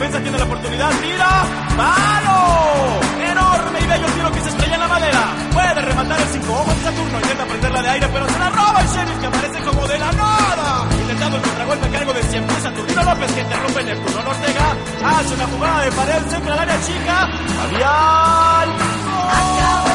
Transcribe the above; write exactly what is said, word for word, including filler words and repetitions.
defensa tiene la oportunidad. ¡Tira! ¡Palo! Enorme y bello tiro que se estrella en la madera. Puede rematar el cinco ojos de Saturno. Intenta prenderla de aire, pero se la roba el Sheriff, que aparece como de la nada. Intentando el contragolpe a cargo de siempre Saturnino López, que interrumpe Neptuno Ortega. Hace una jugada de pared, centra al área chica. Fabián.